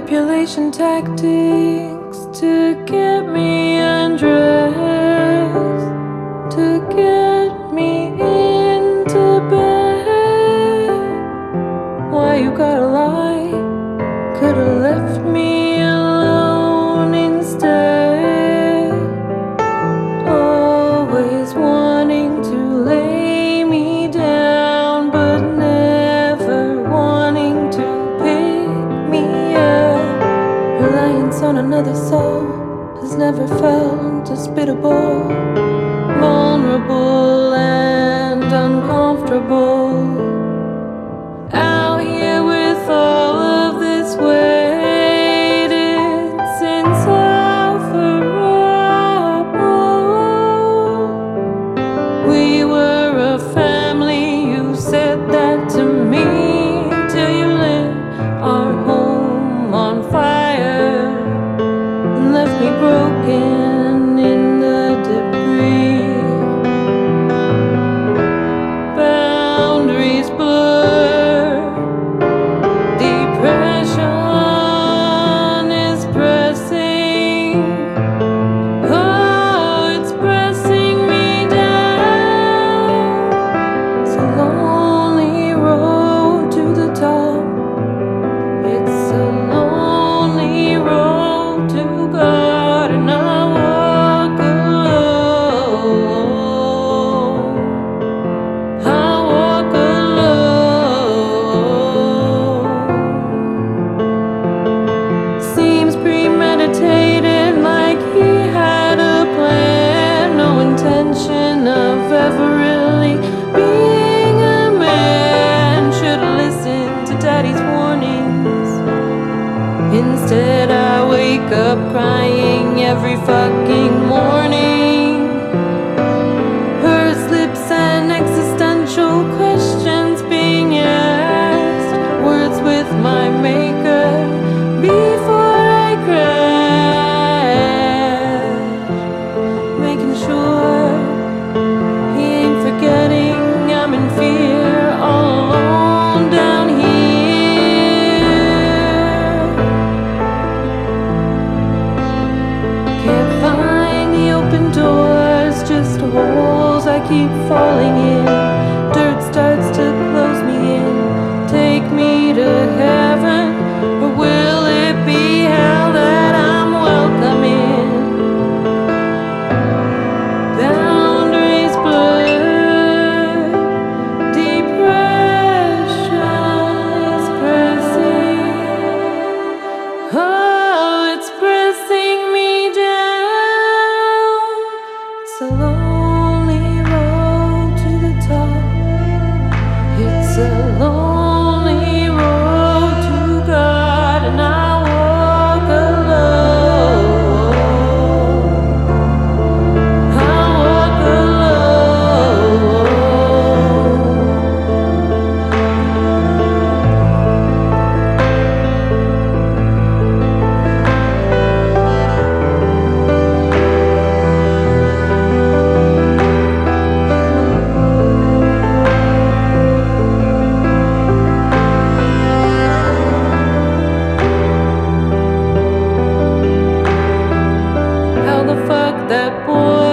Manipulation tactics to get me undressed, to get me into bed. Why you gotta lie? Could've left me alone instead. Always wanting to lay me down, but never wanting to pick me up. Reliance on another soul has never felt hospitable, vulnerable and uncomfortable. Out here with all of this weight, it's insufferable. We were a family, you said that to me, till you lit our home on fire and left me broken in the debris. Boundaries blur, depression is pressing. Oh, it's pressing me down. It's a lonely road to the top. It's a lonely road to God, and I walk alone. I walk alone. Seems premeditated, like he had a plan. No intention of ever really being a man. Should've listened to daddy's warnings. Instead I wake up crying every fucking morning. Pursed lips and existential questions being asked. Words with my maker before I crash. Making sure he ain't forgetting I'm in fear all alone down here. Can't find the open doors, just holes I keep falling in. Dirt starts to close me in. Take me to heaven, or will it be hell that I'm welcome in? Boundaries blur, depression is pressing. Oh, it's pressing me down. It's a lonely road to the top. It's a lonely road to God, and I walk alone. I walk alone. How the fuck that boy